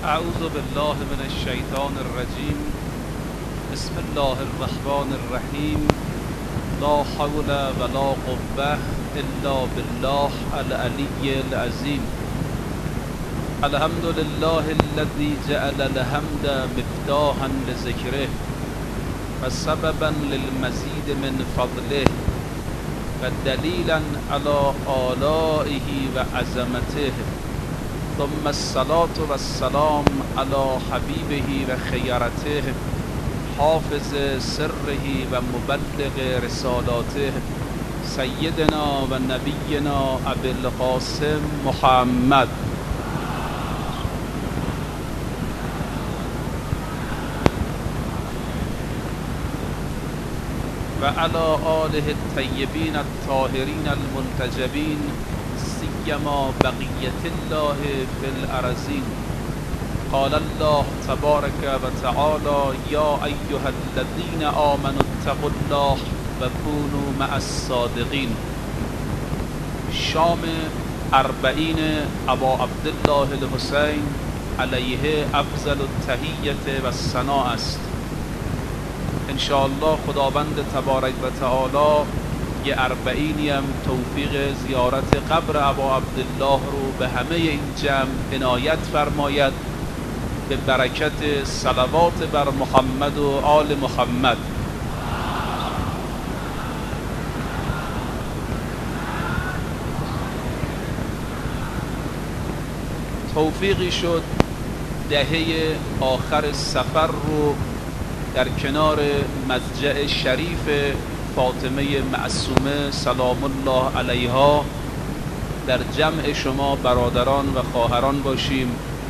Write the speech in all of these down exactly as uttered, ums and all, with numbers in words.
اعوذ بالله من الشیطان الرجیم. بسم الله الرحمن الرحیم. لا حول ولا قوة الا بالله العلی العظیم. الحمد لله الذي جعل الحمد مفتاحا لذکره و سببا للمزید من فضله و دلیلا علی آلائه و عظمته. ثم الصلاة والسلام على حبیبه و خیرته حافظ سره و مبلغ رسالاته سیدنا و نبینا ابی القاسم محمد و علی آله الطیبین الطاهرین المنتجبین سیما بقیت الله فی الارضین. قال الله تبارک و تعالی یا ایها الذین آمنوا اتقوا الله و کونوا مع الصادقین. شام اربعین ابا عبدالله الحسین علیه افضل التحیة و الثناء است. انشاءالله خداوند تبارک و تعالی یه اربعینی هم توفیق زیارت قبر ابا عبدالله رو به همه این جمع عنایت فرماید به برکت صلوات بر محمد و آل محمد. توفیقی شد دهه آخر سفر رو در کنار مضجع شریف فاطمه معصومه سلام الله علیها در جمع شما برادران و خواهران باشیم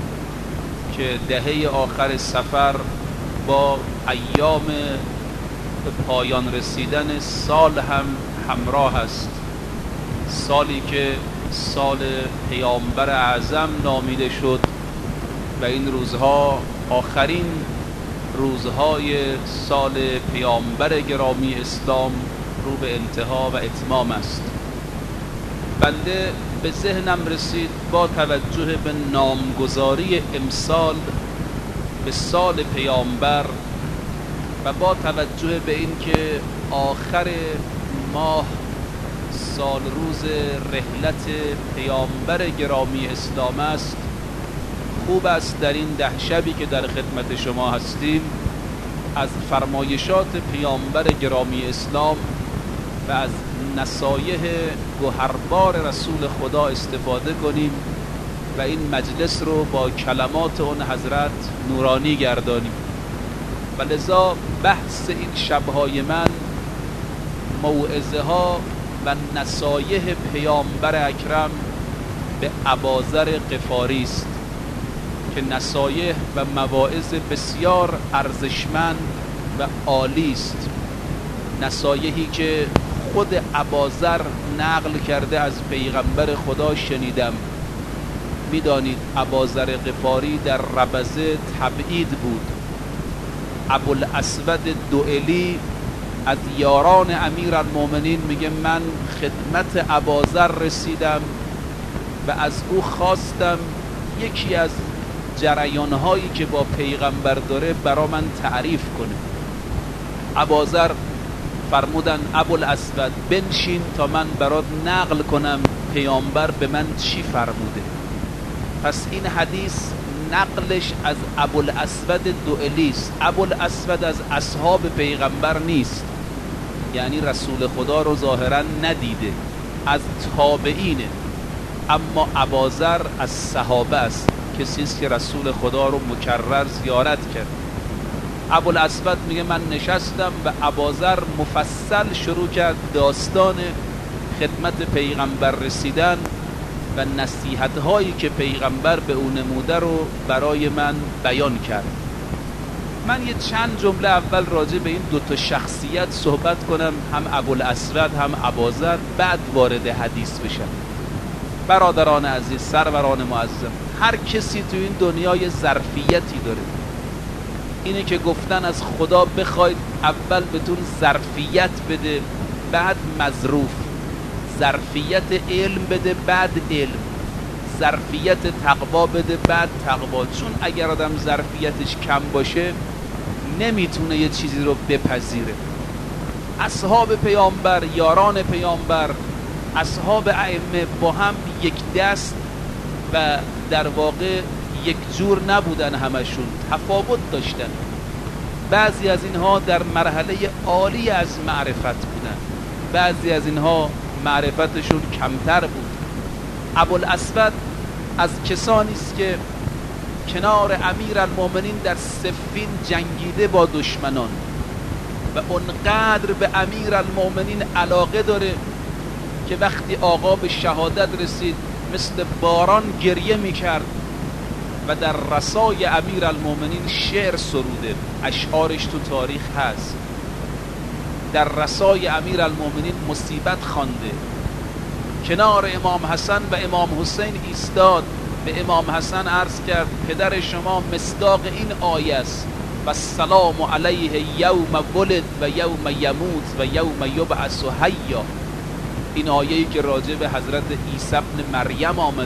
که دهه آخر سفر با ایام به پایان رسیدن سال هم همراه است. سالی که سال پیامبر اعظم نامیده شد و این روزها آخرین روزهای سال پیامبر گرامی اسلام رو به انتها و اتمام است. بنده به ذهنم رسید با توجه به نامگذاری امسال به سال پیامبر و با توجه به اینکه آخر ماه سال روز رحلت پیامبر گرامی اسلام است، خوب است در این ده شبی که در خدمت شما هستیم از فرمایشات پیامبر گرامی اسلام و از نصایح گوهربار رسول خدا استفاده کنیم و این مجلس رو با کلمات اون حضرت نورانی گردانیم. و لذا بحث این شبهای من موعظه ها و نصایح پیامبر اکرم به اباذر غفاری است که نصایح و مواعظ بسیار ارزشمند و عالی است. نصایحی که خود اباذر نقل کرده از پیغمبر خدا شنیدم. میدانید اباذر غفاری در ربضه تبعید بود. ابوالاسود دؤلی از یاران امیرالمومنین میگه من خدمت اباذر رسیدم و از او خواستم یکی از جریانهایی که با پیغمبر داره برا من تعریف کنه. اباذر فرمودن ابوالاسود بنشین تا من برات نقل کنم پیامبر به من چی فرموده. پس این حدیث نقلش از ابوالاسود دؤلی است. ابوالاسود از اصحاب پیغمبر نیست، یعنی رسول خدا رو ظاهرا ندیده، از تابعینه. اما اباذر از صحابه است، کسی است که رسول خدا رو مکرر زیارت کرد. ابوالاسود میگه من نشستم و اباذر مفصل شروع کرد داستان خدمت پیغمبر رسیدن و نصیحت هایی که پیغمبر به او نموده رو برای من بیان کرد. من یه چند جمله اول راجع به این دوتا شخصیت صحبت کنم، هم ابوالاسود هم اباذر، بعد وارد حدیث بشم. برادران عزیز، سروران معظم، هر کسی تو این دنیا یه ظرفیتی داره. اینه که گفتن از خدا بخواید اول بهتون ظرفیت بده بعد مظروف، ظرفیت علم بده بعد علم، ظرفیت تقوا بده بعد تقوا، چون اگر آدم ظرفیتش کم باشه نمیتونه یه چیزی رو بپذیره. اصحاب پیامبر، یاران پیامبر، اصحاب ائمه با هم یک دست و در واقع یک جور نبودن، همشون تفاوت داشتن. بعضی از اینها در مرحله عالی از معرفت بودن، بعضی از اینها معرفتشون کمتر بود. ابوالاسود از کسانی است که کنار امیرالمومنین در صفین جنگیده با دشمنان و اونقدر به امیرالمومنین علاقه داره که وقتی آقا به شهادت رسید مثل باران گریه میکرد و در رسای امیرالمومنین شعر سروده، اشعارش تو تاریخ هست. در رسای امیرالمومنین مصیبت خوانده، کنار امام حسن و امام حسین ایستاد، به امام حسن عرض کرد پدر شما مصداق این آیه است و السلام علیه یوم ولد و یوم یموت و یوم یبعث حیا. این آیه‌ای که راجع به حضرت عیسی ابن مریم آمده.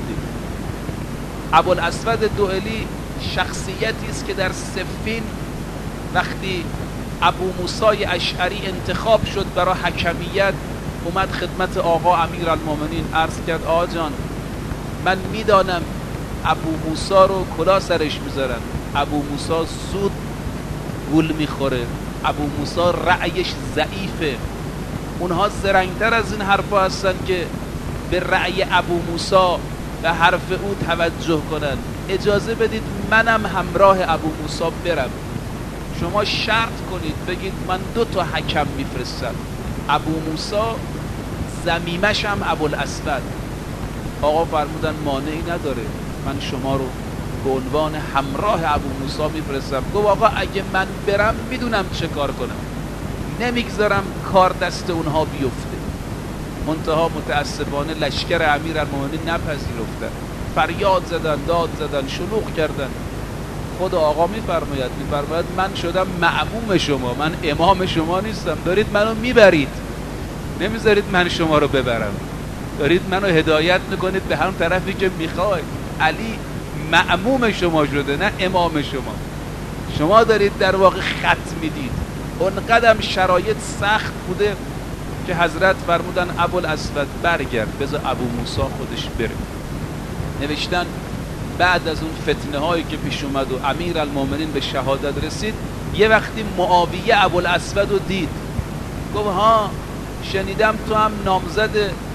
ابوالاسود دؤلی شخصیتی است که در صفین وقتی ابو موسی اشعری انتخاب شد برای حکمیت اومد خدمت آقا امیرالمومنین عرض کرد آقا جان من میدانم ابو موسی رو کلا سرش میذارن، ابو موسی زود گول میخوره، ابو موسی رأیش ضعیفه. اونها زرنگتر از این حرفا هستن که به رأی ابو موسی و حرف او توجه کنن. اجازه بدید منم همراه ابو موسی برم، شما شرط کنید بگید من دو تا حکم میفرستم، ابو موسی زمیمش هم ابوالاسود. آقا فرمودن مانعی نداره، من شما رو به عنوان همراه ابو موسی میفرستم. گفت آقا اگه من برم میدونم چه کار کنم، نمیگذارم کار دست اونها بیفته. منتها متاسفانه لشکر امیرالمومنین نپذیرفتن، فریاد زدن، داد زدن، شلوغ کردن. خود آقا میفرماید میفرماید من شدم مأموم شما، من امام شما نیستم، دارید منو میبرید، نمیذارید من شما رو ببرم، دارید منو هدایت میکنید به هم طرفی که میخواید. علی مأموم شما شده نه امام شما، شما دارید در واقع خط میدید. اونقدر شرایط سخت بوده که حضرت فرمودن ابوالاسود برگرد بذار ابو موسی خودش بره. نوشتن بعد از اون فتنه هایی که پیش اومد و امیرالمومنین به شهادت رسید، یه وقتی معاویه ابوالاسود رو دید گفت ها شنیدم تو هم نامزد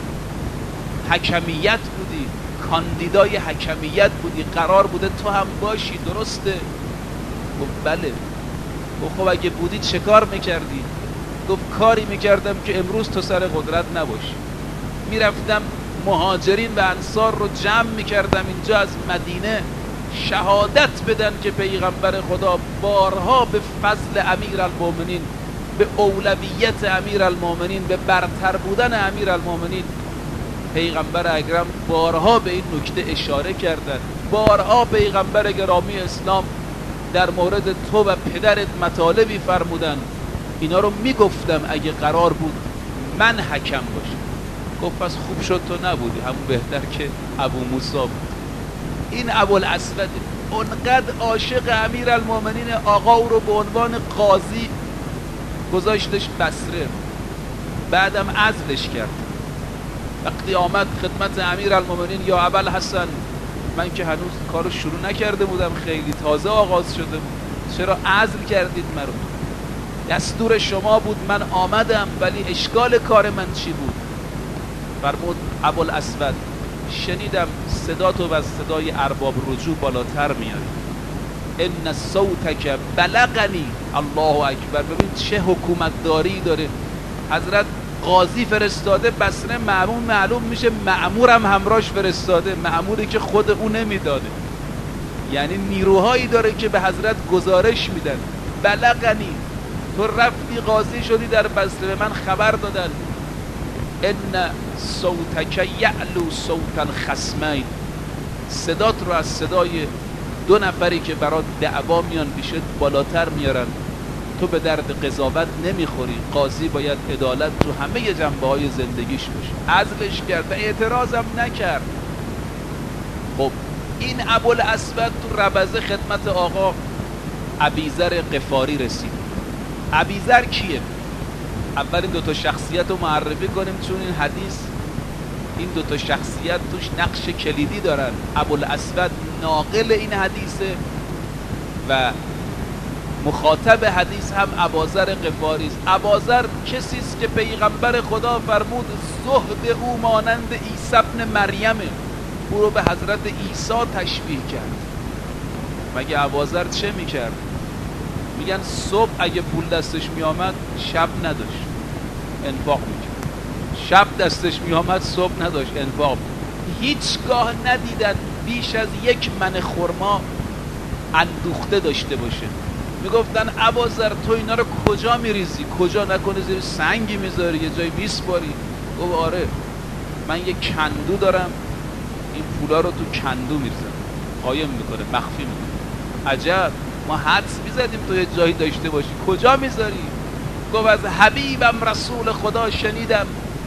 حکمیت بودی، کاندیدای حکمیت بودی، قرار بوده تو هم باشی، درسته؟ گفت بله. گفت خب اگه بودی چه کار میکردی؟ گفت کاری میکردم که امروز تو سر قدرت نباشی، میرفتم مهاجرین و انصار رو جمع میکردم اینجا از مدینه شهادت بدن که پیغمبر خدا بارها به فضل امیرالمومنین، به اولویت امیرالمومنین، به برتر بودن امیرالمومنین، پیغمبر اکرم بارها به این نکته اشاره کردن. بارها پیغمبر گرامی اسلام در مورد تو و پدرت مطالبی فرمودن، اینا رو میگفتم اگه قرار بود من حکم باشم. گفت پس خوب شد تو نبودی، همون بهتر که ابو موسی بود. این ابوالاسود اونقدر عاشق امیرالمومنین آقا او رو به عنوان قاضی گذاشتش بصره، بعدم عزلش کرد. وقتی آمد خدمت امیرالمومنین یا ابوالحسن من که هنوز کارو شروع نکرده بودم، خیلی تازه آغاز شده بود، چرا عزل کردید مرا؟ دستور شما بود من آمدم، ولی اشکال کار من چی بود؟ فرمود ابوالاسود شنیدم صدا تو و صدای ارباب رجوع بالاتر میاری، ان صوتک بلغنی. الله اکبر. ببین چه حکومتداری داره. حضرت قاضی فرستاده بصره، مأمون معلوم میشه مأمورم همراهش فرستاده، مأموری که خود او نمیداده، یعنی نیروهایی داره که به حضرت گزارش میدن. بلغنی، تو رفتی قاضی شدی در بصره، من خبر دادن ان صوتک یعلو صوت الخصمین، صدات رو از صدای دو نفری که برات دعوا میان پیشت بالاتر میارن، تو به درد قضاوت نمیخوری، قاضی باید عدالت تو همه جنبه های زندگیش باشه. عزلش کرد و اعتراضم نکرد. خب این ابوالاسود تو ربضه خدمت آقا ابیذر غفاری رسید. ابیذر کیه؟ اول این دوتا شخصیت رو معرفی کنیم، چون این حدیث این دوتا شخصیت توش نقش کلیدی دارن. ابوالاسود ناقل این حدیثه و مخاطب حدیث هم اباذر غفاری است. اباذر کسی است که پیغمبر خدا فرمود زهد او مانند عیسی ابن مریمه، او رو به حضرت عیسی تشبیه کرد. مگه اباذر چه میکرد؟ میگن صبح اگه پول دستش میامد شب نداشت، انفاق میکرد. شب دستش میامد صبح نداشت، انفاق. هیچگاه ندیدن بیش از یک من خرما اندوخته داشته باشه. میگفتن اباذر تو اینا رو کجا میریزی؟ کجا نکنه زیر سنگی میذاری یه جای میسپاری؟ گفت آره من یه کندو دارم، این پولا رو تو کندو میریزم، قایم میکنه، مخفی میکنه. عجب، ما حدس میزدیم تو یه جایی داشته باشی، کجا میذاری؟ گفت از حبیبم رسول خدا شنیدم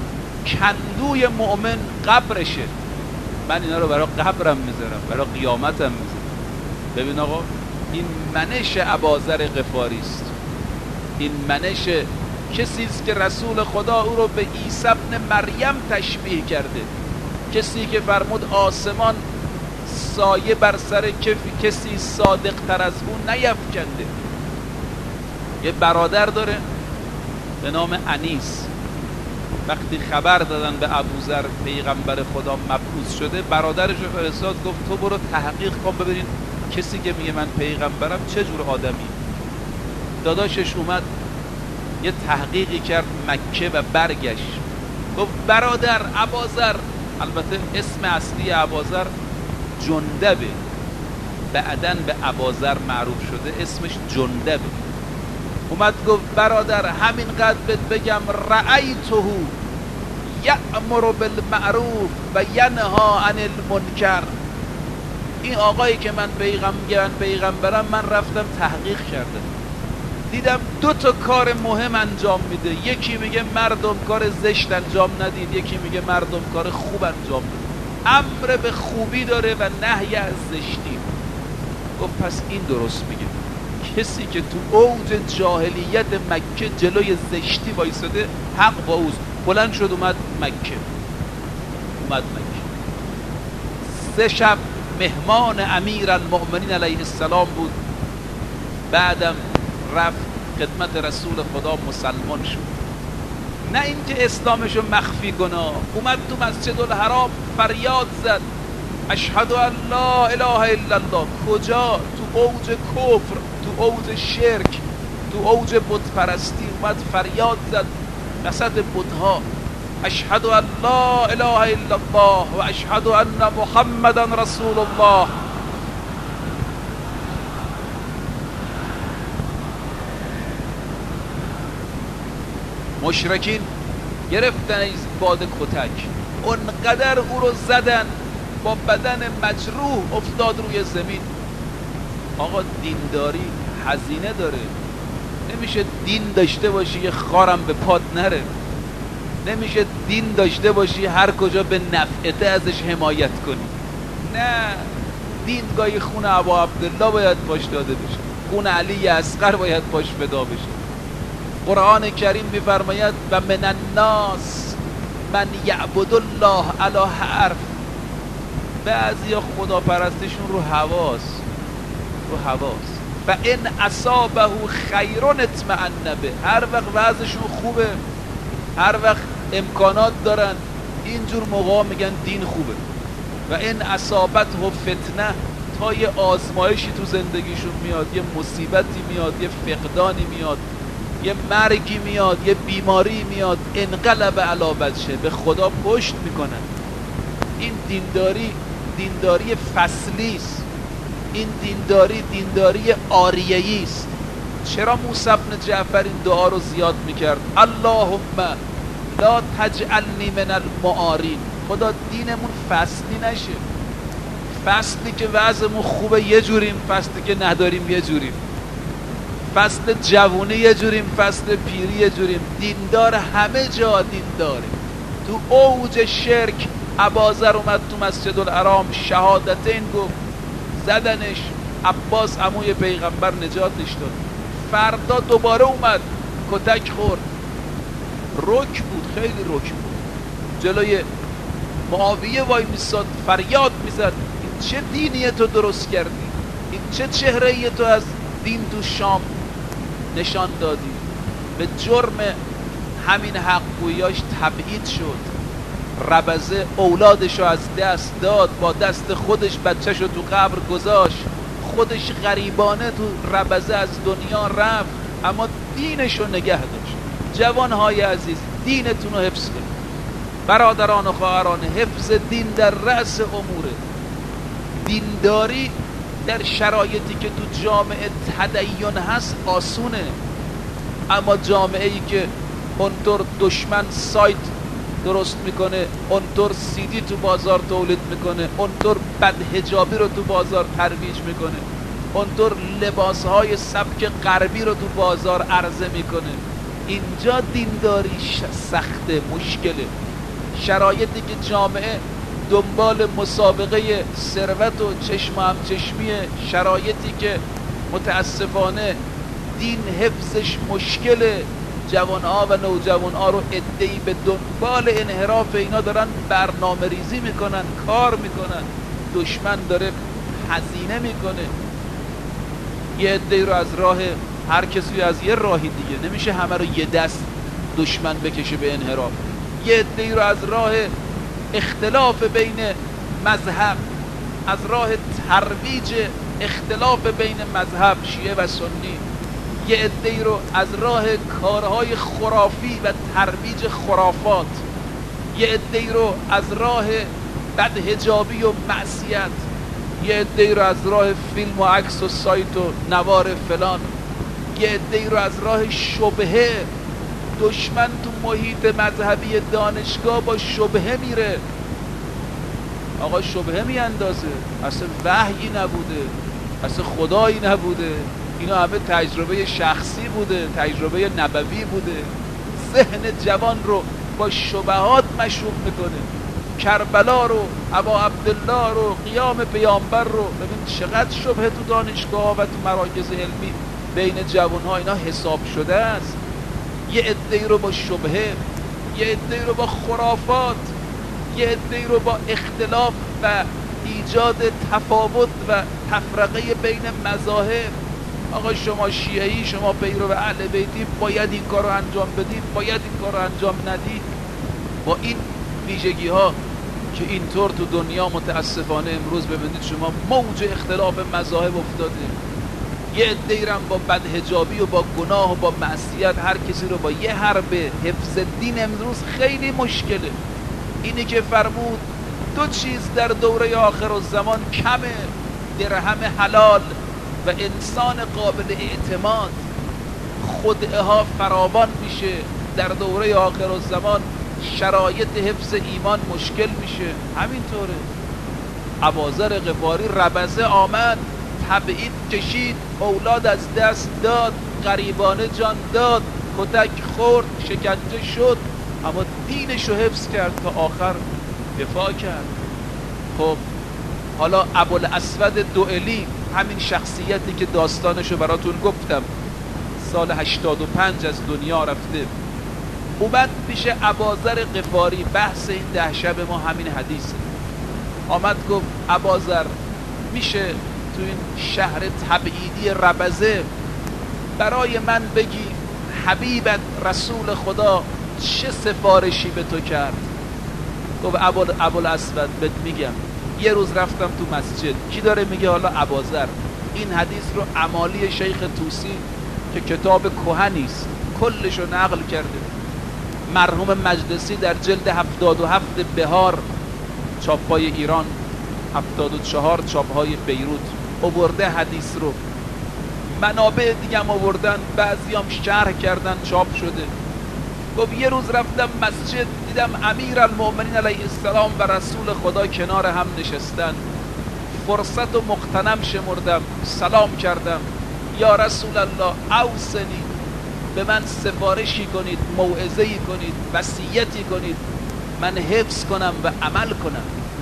کندوی مؤمن قبرشه، من اینا رو برای قبرم میذارم، برای قیامتم میذارم. ببین آقا، این منش اباذر غفاری است. این منش کسی است که رسول خدا او رو به عیسی ابن مریم تشبیه کرده، کسی که فرمود آسمان سایه بر سر کسی صادق تر از اون نیفکنده. یه برادر داره به نام انیس. وقتی خبر دادن به ابوذر پیغمبر خدا مبعوث شده، برادرش رو فرستاد، گفت تو برو تحقیق کن ببینین کسی که میگه من پیغمبرم چه جور آدمی. داداشش اومد یه تحقیقی کرد مکه و برگشت، گفت برادر اباذر، البته اسم اصلی اباذر جندبه، بعدن به اباذر معروف شده، اسمش جندبه. اومد گفت برادر همینقدر بهت بگم رأیته یأمر بالمعروف و ینها عن المنکر. این آقایی که من پیغمبرم پیغمبرم من رفتم تحقیق کردم، دیدم دو تا کار مهم انجام میده. یکی میگه مردم کار زشت انجام ندید، یکی میگه مردم کار خوب انجام بدید. امر به خوبی داره و نهی از زشتی. گفت پس این درست میگه. کسی که تو اوج جاهلیت مکه جلوی زشتی وایساده حق با اوست. بلند شد اومد مکه. اومد مکه سه شب مهمان امیر المؤمنین علیه السلام بود. بعدم رفت خدمت رسول خدا، مسلمان شد. نه اینکه اسلامشو مخفی کنه، اومد تو مسجد الحرام فریاد زد اشهد ان لا اله الا الله. کجا؟ تو اوج کفر، تو اوج شرک، تو اوج بت پرستی اومد فریاد زد وسط بتها اشهد ان لا اله الا الله و اشهد ان محمدا رسول الله. مشرکین گرفتن از باد کتک، اونقدر او رو زدن با بدن مجروح افتاد روی زمین. آقا دینداری هزینه داره. نمیشه دین داشته باشی یه خارم به پات نره. نمیشه دین داشته باشی هر کجا به نفعته ازش حمایت کنی. نه، دین گاهی خون ابا عبدالله باید پاش داده بشه، خون علی اصغر باید پاش فدا بشه. قرآن کریم میفرماید و من الناس من یعبد الله علی حرف. بعضیا خدا پرستشون رو حواس رو حواس و این اصابه خیرون اطمئن به. هر وقت وضعشون خوبه، هر وقت امکانات دارن، اینجور موقع میگن دین خوبه. و این اصابت و فتنه، تا یه آزمایشی تو زندگیشون میاد، یه مصیبتی میاد، یه فقدانی میاد، یه مرگی میاد، یه بیماری میاد، انقلب علی وجهه، به خدا پشت میکنن. این دینداری دینداری فصلی است. این دینداری دینداری آریه‌ای است. چرا موسی بن جعفر این دعا رو زیاد میکرد؟ اللهم لا تجعلنی من المعارین. خدا دینمون فصلی نشه. فصلی که وضعمون خوبه یه جوریم، فصلی که نداریم یه جوریم، فصل جوونی یه جوریم، فصل پیری یه جوریم. دیندار همه جا دینداره. تو اوج شرک اباذر اومد تو مسجد الحرام شهادتین گفت، زدنش، عباس عموی پیغمبر نجاتش داد. فردا دوباره اومد کتک خورد، رک بود، خیلی رک بود، جلوی معاویه وای میستاد فریاد میزد این چه دینیه تو درست کردی، این چه چهره‌ای تو از دین تو شام نشان دادی. به جرم همین حقگوییاش تبعید شد. ربزه اولادشو از دست داد، با دست خودش بچهشو تو قبر گذاشت، خودش غریبانه تو ربزه از دنیا رفت، اما دینشو نگه داشت. جوانهای عزیز، دینتون رو حفظ کنید. برادران و خواهران، حفظ دین در رأس اموره. دینداری در شرایطی که تو جامعه تدین هست آسونه، اما جامعه ای که اونطور دشمن سایت درست میکنه، اونطور سیدی تو بازار تولید میکنه، اونطور بدحجابی رو تو بازار ترویج میکنه، اونطور لباسهای سبک غربی رو تو بازار عرضه میکنه، اینجا دینداری سخته، مشکله. شرایطی که جامعه دنبال مسابقه ثروت و چشم هم چشمیه، شرایطی که متاسفانه دین حفظش مشکله، جوانها و نوجوانها رو عده‌ای به دنبال انحراف اینا دارن برنامه ریزی میکنن، کار میکنن، دشمن داره هزینه میکنه. یه عده‌ای رو از راه، هر کسی از یه راهی دیگه، نمیشه همه رو یه دست دشمن بکشه به انحراف. یه عده‌ای رو از راه اختلاف بین مذهب، از راه ترویج اختلاف بین مذهب شیعه و سنی، یه عده‌ای رو از راه کارهای خرافی و ترویج خرافات، یه عده‌ای رو از راه بدحجابی و معصیت، یه عده‌ای رو از راه فیلم و عکس و سایت و نوار فلان، یه عده‌ای رو از راه شبهه. دشمن تو محیط مذهبی دانشگاه با شبهه میره، آقا شبهه میاندازه، اصلا وحیی نبوده، اصلا خدایی نبوده، اینا همه تجربه شخصی بوده، تجربه نبوی بوده. ذهن جوان رو با شبهات مشروب میکنه. کربلا رو، ابا عبدالله رو، قیام پیامبر رو، ببین چقدر شبهه تو دانشگاه و تو مراکز علمی بین جوانها اینا حساب شده است. یه عده‌ای رو با شبهه، یه عده‌ای رو با خرافات، یه عده‌ای رو با اختلاف و ایجاد تفاوت و تفرقه بین مذاهب. آقا شما شیعه‌ای، شما پیرو اهل بیتی، باید این کار رو انجام بدید، باید این کار رو انجام ندید. با این ویژگی ها که اینطور تو دنیا متاسفانه امروز ببینید شما موج اختلاف مذاهب افتاده. یه عده‌ای رو با بدحجابی و با گناه و با معصیت، هر کسی رو با یه حرب حفظ دین امروز خیلی مشکله. اینی که فرمود دو چیز در دوره آخر الزمان کمه، درهم حلال و انسان قابل اعتماد. خدعه ها فراوان میشه در دوره آخر الزمان، شرایط حفظ ایمان مشکل میشه. همینطوره. ابوذر غفاری ربزه آمد، تبعید کشید، اولاد از دست داد، غریبانه جان داد، کتک خورد، شکنجه شد، اما دینشو حفظ کرد تا آخر دفاع کرد. خب حالا ابوالاسود دؤلی، همین شخصیتی که داستانشو براتون گفتم، سال هشتاد و پنج از دنیا رفته، اومد پیش ابوذر غفاری. بحث این ده شب ما همین حدیثه. آمد گفت ابوذر، میشه تو این شهر تبعیدی ربزه برای من بگی حبیبت رسول خدا چه سفارشی به تو کرد؟ گفت ابوالاسود بهت میگم. یه روز رفتم تو مسجد، کی داره میگه حالا ابوذر؟ این حدیث رو امالی شیخ طوسی که کتاب کهنیست کلشو نقل کرده، مرحوم مجلسی در جلد هفتاد و هفت بهار چاپای ایران، هفتاد و چهار چاپهای بیروت آورده حدیث رو. منابع دیگه هم آوردن، بعضی هم شرح کردن، چاپ شده. گفت یه روز رفتم مسجد، دیدم امیر المؤمنین علیه السلام و رسول خدا کنار هم نشستن. فرصت و مغتنم شمردم، سلام کردم، یا رسول الله اوصنی، به من سفارشی کنید، موعظه‌ای کنید، وصیتی کنید. من حفظ کنم و عمل کنم.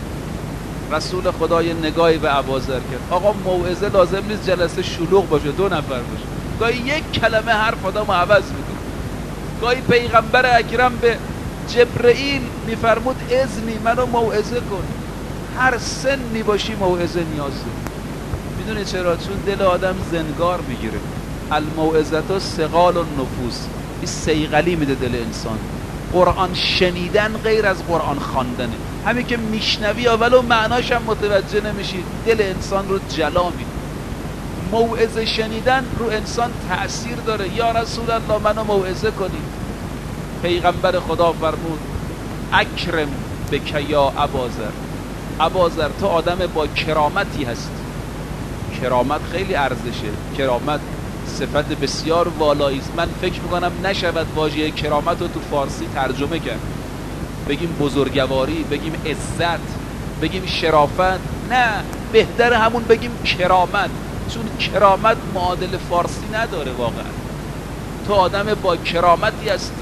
رسول خدا یه نگاهی به ابوذر کرد. آقا موعظه لازم نیست جلسه شلوغ باشه، دو نفر باشه، گاهی یک کلمه حرف آدمو عوض میکنه. گاهی پیغمبر اکرم به جبرئیل میفرمود اذنی منو موعظه کن. هر سنی باشی موعظه نیاز داری. میدونی چرا؟ چون دل آدم زنگار میگیره. الموعظه ثقال النفوس، این صیقلی میده دل انسان. قرآن شنیدن غیر از قرآن خواندنه. همین که میشنوی اولو معناش هم متوجه نمیشی، دل انسان رو جلا میده. موعظه شنیدن رو انسان تأثیر داره. یا رسول الله منو موعظه کنی. پیغمبر خدا فرمود اکرم بک یا ابوذر. ابوذر تو آدم با کرامتی هست. کرامت خیلی ارزشه. کرامت صفت بسیار والایی است. من فکر میکنم نشود واژه کرامت رو تو فارسی ترجمه کرد. بگیم بزرگواری، بگیم عزت، بگیم شرافت، نه، بهتر همون بگیم کرامت، چون کرامت معادل فارسی نداره. واقعا تو آدم با کرامتی هستی.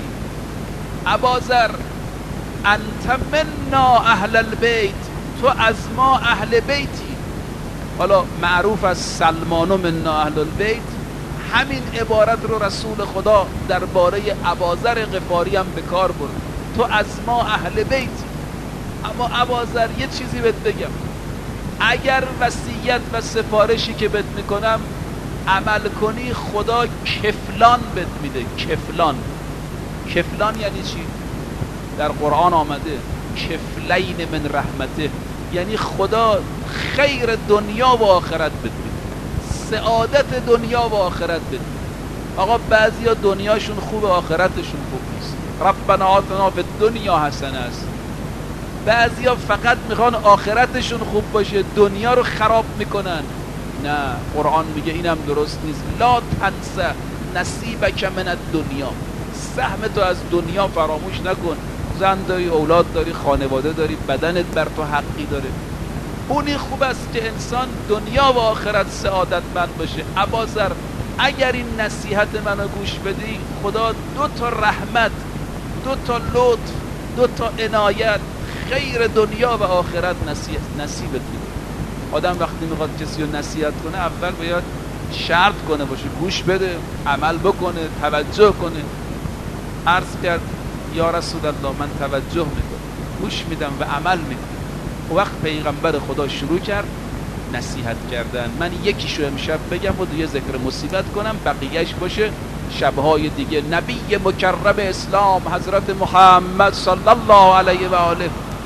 ابوذر انت منا اهل البیت، تو از ما اهل بیتی. حالا معروف از سلمان منا اهل البیت، همین عبارت رو رسول خدا درباره ابوذر غفاری هم به کار برد. تو از ما اهل بیتی. اما ابوذر یه چیزی بهت بگم، اگر وصیت و سفارشی که بهت میکنم عمل کنی خدا کفلان بهت میده. کفلان کفلان یعنی چی؟ در قرآن آمده کفلین من رحمته، یعنی خدا خیر دنیا و آخرت بهت میده، سعادت دنیا و آخرت بده. آقا بعضیا دنیاشون خوب، آخرتشون خوب نیست. ربنا آتنا فی الدنیا حسنه است. بعضیا فقط میخوان آخرتشون خوب باشه، دنیا رو خراب میکنن. نه، قرآن میگه اینم درست نیست. لا تنس نصیبک من الدنیا، سهم تو از دنیا فراموش نکن. زن داری، اولاد داری، خانواده داری، بدنت بر تو حقی داره. اونی خوب است که انسان دنیا و آخرت سعادتمند باشه. ابوذر اگر این نصیحت منو گوش بدی، خدا دو تا رحمت، دو تا لطف، دو تا عنایت، خیر دنیا و آخرت نصیبت میده. آدم وقتی میخواد کسی رو نصیحت کنه اول باید شرط کنه باشه، گوش بده، عمل بکنه، توجه کنه. عرض کرد یا رسول الله من توجه میکنم، گوش میدم و عمل میکنم. و وقت پیغمبر خدا شروع کرد نصیحت کردن. من یکیشو امشب بگم و دیگه ذکر مصیبت کنم، بقیهش باشه شبهای دیگه. نبی مکرم اسلام حضرت محمد صلی الله علیه و آله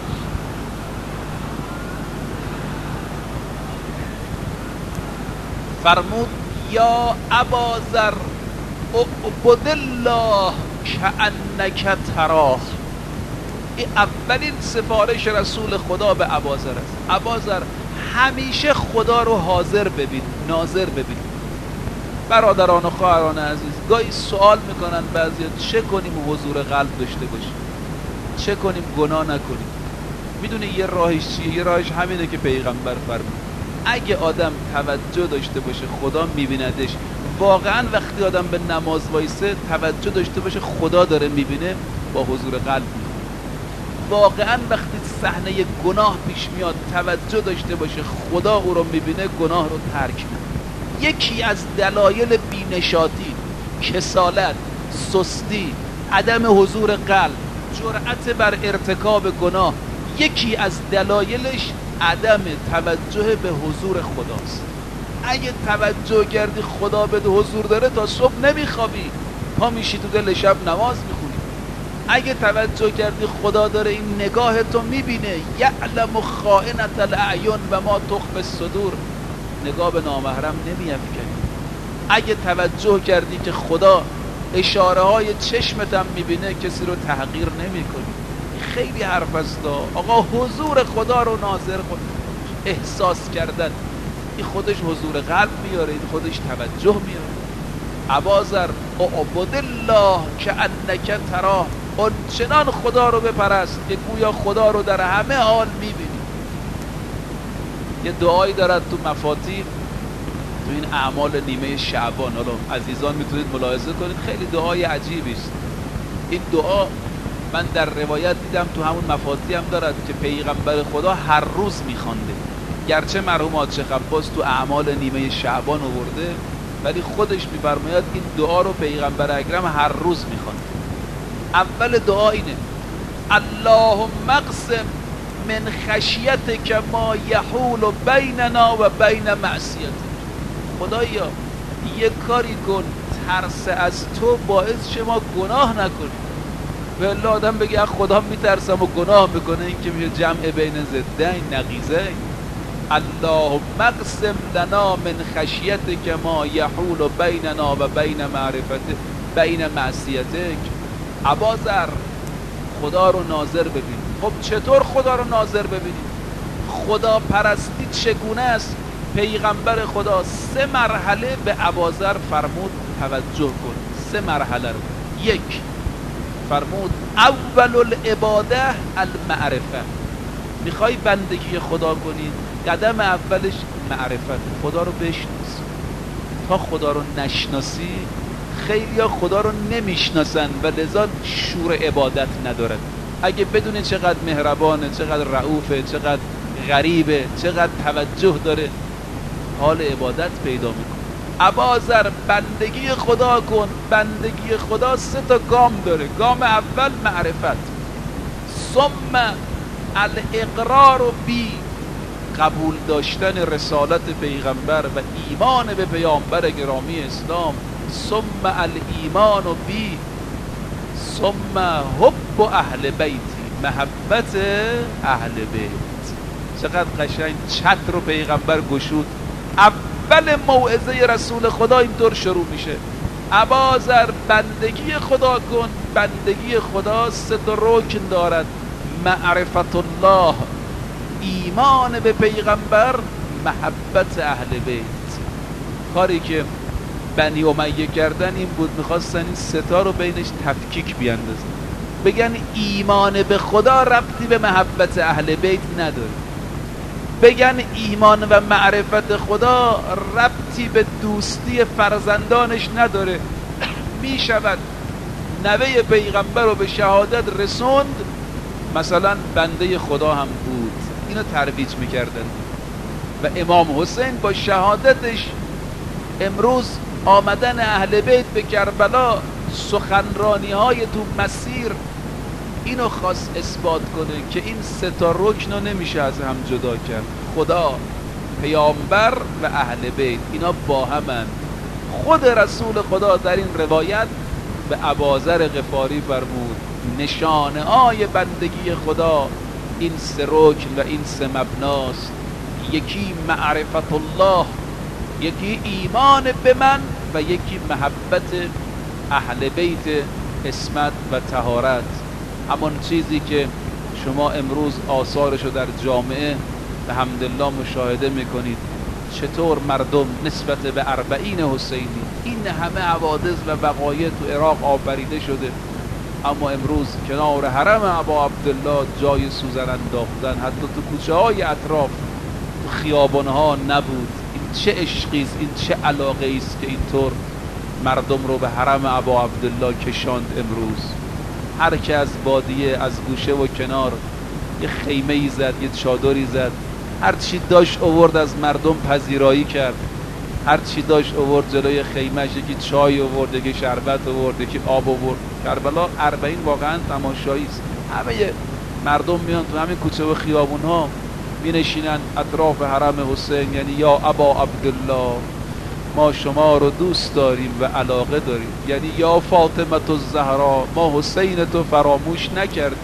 فرمود یا ابوذر اعبد الله کأنک تراه. این اولین سفارش رسول خدا به ابوذر است. ابوذر همیشه خدا رو حاضر ببین، ناظر ببین. برادران و خواهران عزیز، گاهی سوال میکنن بعضیا چه کنیم حضور قلب داشته باشیم، چه کنیم گناه نکنیم. میدونی یه راهش چیه؟ یه راهش همینه که پیغمبر فرمود اگه آدم توجه داشته باشه خدا میبیندش. واقعا وقتی آدم به نماز وایسه توجه داشته باشه خدا داره میبینه، با حضور قلب میبینه. واقعا وقتی صحنه گناه پیش میاد توجه داشته باشه خدا او رو میبینه، گناه رو ترک میکنه. یکی از دلایل بینشاتی، کسالت، سستی، عدم حضور قلب، جرأت بر ارتکاب گناه، یکی از دلایلش عدم توجه به حضور خداست. اگه توجه کردی خدا به حضور داره تا صبح نمیخوابی، پا میشی تو دل شب نماز میخونی. اگه توجه کردی خدا داره این نگاه تو میبینه، یعلم خائنة الاعین و ما تخفی الصدور، نگاه به نامحرم نمیافکنی. اگه توجه کردی که خدا اشاره های چشمت هم میبینه، کسی رو تحقیر نمی کنی. خیلی حرف است. آقا حضور خدا رو ناظر خود احساس کردن، این خودش حضور قلب میاره، این خودش توجه میاره. ابوذر اعبد الله کأنک تراه، آنچنان خدا رو بپرست که گویا خدا رو در همه حال میبینی. یه دعایی دارد تو مفاتیح، تو این اعمال نیمه شعبان، حالا عزیزان میتونید ملاحظه کنید، خیلی دعای عجیبی است. این دعا من در روایت دیدم تو همون مفاتی هم دارد که پیغمبر خدا هر روز میخوانده، گرچه مرحوم حاج شیخ عباس تو اعمال نیمه شعبان آورده، ولی خودش میفرماید این دعا رو پیغمبر اکرم هر روز میخوانده. اول دعا اینه: اللهم اقسم من خشیتک ما یحول بیننا و بین معصیتک. خدایا یک کاری کن ترس از تو باعث شه ما گناه نکنیم. به الله آدم بگه از خدا میترسم و گناه میکنه، این که میشه جمع بین ضدین نقیضین. اللهم اقسم لنا من خشیتک ما یحول بیننا و بین معرفتک بین معصیتک. ابازر خدا رو ناظر ببین. خب چطور خدا رو ناظر ببینیم؟ خدا پرستی چگونه است؟ پیغمبر خدا سه مرحله به ابازر فرمود توجه کن. سه مرحله رو. یک، فرمود اول العباده المعرفه. میخوای بندگی خدا کنی، قدم اولش معرفت، خدا رو بشناس. تا خدا رو نشناسی، خیلی ها خدا رو نمیشناسن و لذا شور عبادت ندارن. اگه بدونه چقدر مهربانه، چقدر رعوفه، چقدر غریبه، چقدر توجه داره، حال عبادت پیدا میکنه. ابازر بندگی خدا کن. بندگی خدا سه تا گام داره. گام اول معرفت، ثم الاقرار بی، قبول داشتن رسالت پیغمبر و ایمان به پیامبر گرامی اسلام، ثم الایمان بی، ثم حب اهل بیتی، محبت اهل بیت. چقدر قشنگ چت رو پیغمبر گشود. اول موعظه رسول خدا اینطور شروع میشه: ابازر بندگی خدا کن. بندگی خدا سه تا رکن دارد: معرفت الله، ایمان به پیغمبر، محبت اهل بیت. کاری که بنی امیه کردن این بود، میخواستن این ستا رو بینش تفکیک بیاندازن، بگن ایمان به خدا ربطی به محبت اهل بیت نداره، بگن ایمان و معرفت خدا ربطی به دوستی فرزندانش نداره. میشود نوه پیغمبر رو به شهادت رسوند، مثلا بنده خدا هم بود، اینو ترویج میکردن. و امام حسین با شهادتش امروز آمدن اهل بیت به کربلا، سخنرانی های تو مسیر اینو خواست اثبات کنه که این سه تا رکن رو نمیشه از هم جدا کرد. خدا، پیامبر و اهل بیت اینا با همن. خود رسول خدا در این روایت به ابازر غفاری فرمود نشانه های بندگی خدا این سه رکن و این سه مبناست: یکی معرفت الله، یکی ایمان به من، و یکی محبت اهل بیت اسمت و طهارت. همون چیزی که شما امروز آثارشو در جامعه به حمدالله مشاهده میکنید، چطور مردم نسبت به اربعین حسینی این همه حوادث و وقایع تو عراق آفریده شده، اما امروز کنار حرم ابا عبدالله جای سوزن انداختن، حتی تو کوچه های اطراف، تو خیابان ها نبود. این چه عشقی است، این چه علاقه است که اینطور مردم رو به حرم ابا عبدالله کشاند. امروز هر که از بادیه، از گوشه و کنار یه خیمه ای زد، یه چادری زد، هر چی داشت آورد از مردم پذیرایی کرد، هر چی داشت آورد جلوی خیمهش، یکی چای آورد، یکی شربت آورد، یکی آب آورد. کربلا اربعین واقعا تماشایی است. همه مردم میان تو همین کوچه و خیابون ها می نشینن اطراف حرم حسین، یعنی یا ابا عبدالله ما شما رو دوست داریم و علاقه داریم، یعنی یا فاطمه الزهرا ما حسین تو فراموش نکردیم.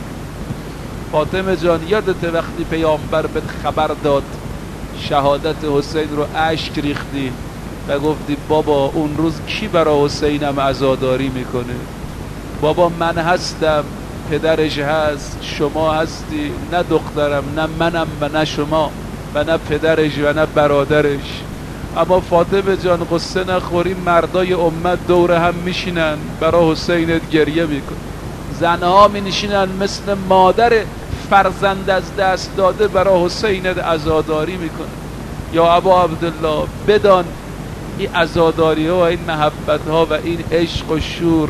فاطمه جان یادت وقتی پیامبر بهت خبر داد شهادت حسین رو اشک ریختی و گفتی بابا اون روز کی برای حسینم عزاداری میکنه؟ بابا من هستم، پدرش هست، شما هستی، نه دخترم، نه منم و نه شما و نه پدرش و نه برادرش. اما فاطمه جان قصه نخوری، مردای امت دور هم میشینن برای حسینت گریه میکن، زنها می نشینن مثل مادر فرزند از دست داده برای حسینت عزاداری میکن. یا ابا عبدالله بدان این عزاداری ها و این محبت ها و این عشق و شور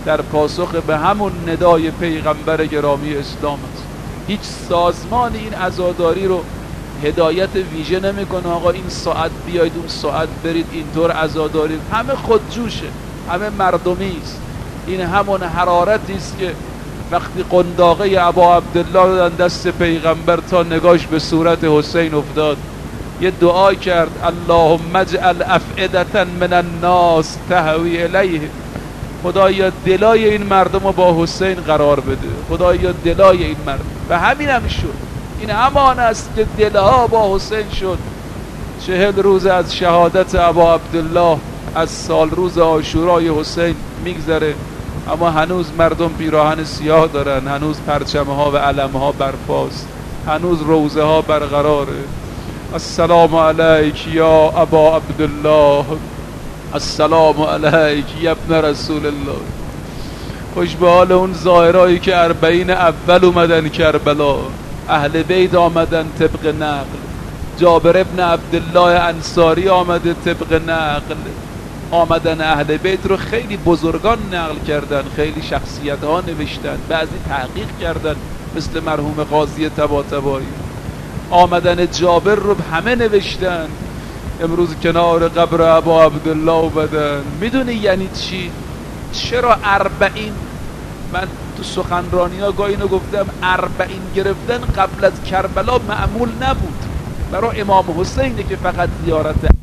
در پاسخ به همون ندای پیغمبر گرامی اسلام است. هیچ سازمان این عزاداری رو هدایت ویژه نمیکنه آقا این ساعت بیاید اون ساعت برید اینطور عزاداری. همه خودجوشه، همه مردمی است. این همون حرارتی است که وقتی قنداقه ابا عبدالله دادن دست پیغمبر تا نگاش به صورت حسین افتاد، یه دعا کرد اللهم اجعل افئدة من الناس تهوی الیه. خدایا دلای این مردم رو با حسین قرار بده، خدایا دلای این مردم. و همین هم شد. این همان است که دلها با حسین شد. چهل روز از شهادت ابا عبدالله از سال روز عاشورای حسین میگذره، اما هنوز مردم پیراهن سیاه دارن، هنوز پرچمه ها و علم ها برپاست، هنوز روزه ها برقراره. السلام علیک یا ابا عبدالله، السلام علیک یا ابن رسول الله. خوش به حال اون ظاهرایی که اربعین اول اومدن کربلا، اهل بیت آمدن طبق نقل، جابر ابن عبدالله انصاری آمده طبق نقل، آمدن اهل بیت رو خیلی بزرگان نقل کردن، خیلی شخصیت ها نوشتن، بعضی تحقیق کردن مثل مرحوم قاضی طباطبایی. آمدن جابر رو همه نوشتن. امروز کنار قبر ابا عبدالله اومدن. میدونی یعنی چی؟ چرا اربعین؟ من تو سخنرانی ها گاهی اینو گفتم، اربعین گرفتن قبل از کربلا معمول نبود. برای امام حسینه که فقط زیارت